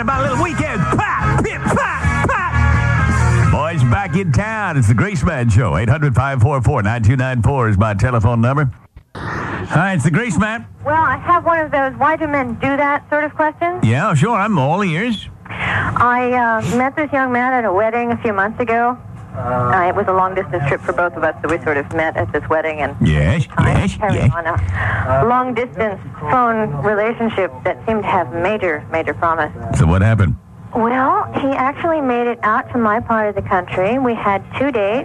about a little weekend. Pop, pip, pop, pop. Boys back in town. It's the Greaseman Show. 800-544-9294 is my telephone number. Hi, it's the Greaseman. Well, I have one of those why do men do that sort of questions. Yeah, sure. I'm all ears. I met this young man at a wedding a few months ago. It was a long-distance trip for both of us, so we sort of met at this wedding and Yes. carried on a long-distance phone relationship that seemed to have major promise. So what happened? Well, he actually made it out to my part of the country. We had 2 dates.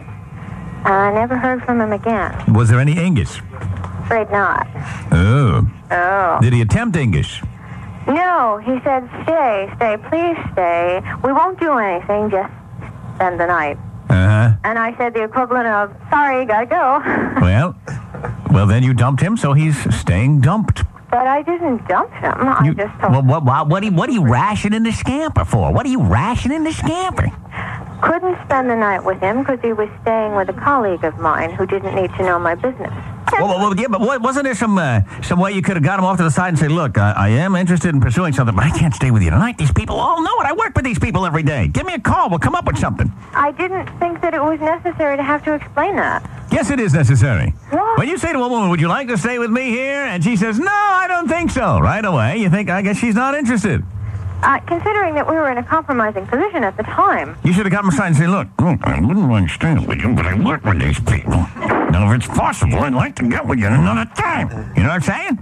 I never heard from him again. Was there any English? Afraid not. Oh. Oh. Did he attempt English? No, he said, stay, please stay. We won't do anything, just spend the night. Uh-huh. And I said the equivalent of, sorry, gotta go. Well, then you dumped him, so he's staying dumped. But I didn't dump him. I just told What are you rationing the scamper for? What are you rationing the scamper? Couldn't spend the night with him because he was staying with a colleague of mine who didn't need to know my business. Yeah, but wasn't there some way you could have got him off to the side and say, look, I am interested in pursuing something, but I can't stay with you tonight. These people all know it. I work with these people every day. Give me a call. We'll come up with something. I didn't think that it was necessary to have to explain that. Yes, it is necessary. What? When you say to a woman, would you like to stay with me here? And she says, no, I don't think so. Right away, you think, I guess she's not interested. Considering that we were in a compromising position at the time. You should have got him aside and say, look, I wouldn't mind staying with you, but I work with these people. Now, if it's possible, I'd like to get with you another time. You know what I'm saying?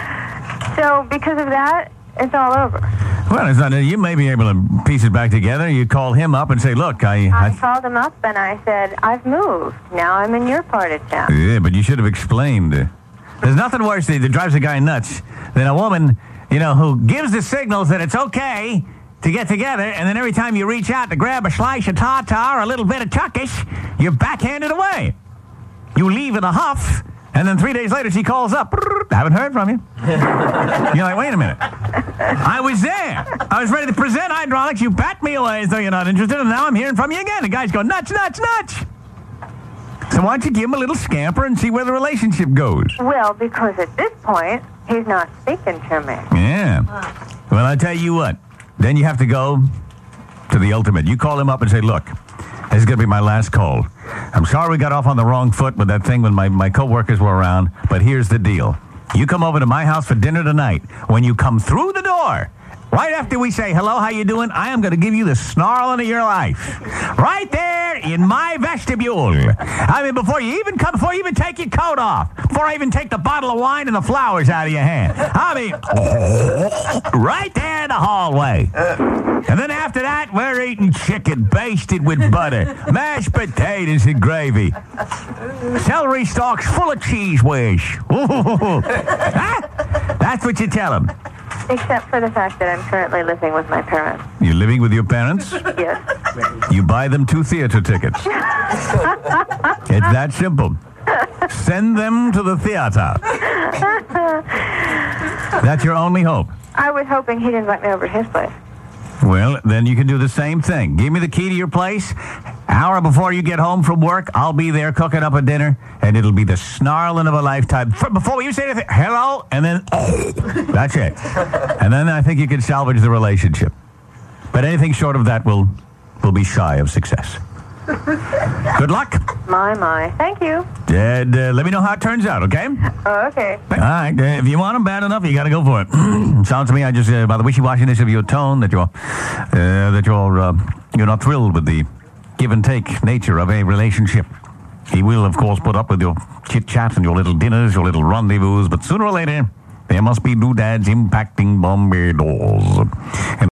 So, because of that, it's all over. Well, it's not. You may be able to piece it back together. You call him up and say, look, I called him up and I said, I've moved. Now I'm in your part of town. Yeah, but you should have explained. There's nothing worse that drives a guy nuts than a woman, who gives the signals that it's okay to get together, and then every time you reach out to grab a slice of tartar or a little bit of tuckish, you're backhanded away. You leave in a huff, and then 3 days later she calls up. Haven't heard from you. You're like, wait a minute. I was there. I was ready to present hydraulics. You backed me away as though you're not interested, and now I'm hearing from you again. The guy's going, nuts. So why don't you give him a little scamper and see where the relationship goes? Well, because at this point, he's not speaking to me. Yeah. Well, I tell you what. Then you have to go to the ultimate. You call him up and say, look, this is going to be my last call. I'm sorry we got off on the wrong foot with that thing when my co-workers were around, but here's the deal. You come over to my house for dinner tonight. When you come through the door, right after we say, hello, how you doing? I am going to give you the snarling of your life. Right there in my vestibule. I mean, before you even take your coat off, before I even take the bottle of wine and the flowers out of your hand. I mean, right there in the hallway. And then after that, we're eating chicken basted with butter, mashed potatoes and gravy, celery stalks full of cheese whiz. That's what you tell them. Except for the fact that I'm currently living with my parents. You're living with your parents? Yes. You buy them 2 theater tickets. It's that simple. Send them to the theater. That's your only hope. I was hoping he'd invite me over to his place. Well, then you can do the same thing. Give me the key to your place. Hour before you get home from work, I'll be there cooking up a dinner, and it'll be the snarling of a lifetime. Before you say anything, hello, and then, that's it. And then I think you can salvage the relationship. But anything short of that will be shy of success. Good luck. My. Thank you. And let me know how it turns out, okay? Oh, okay. All right. If you want them bad enough, you got to go for it. Sounds to me, I just by the wishy-washiness of your tone, that you're not thrilled with the give and take nature of a relationship. He will, of course, put up with your chit-chat and your little dinners, your little rendezvous, but sooner or later, there must be doodads impacting Bombay doors.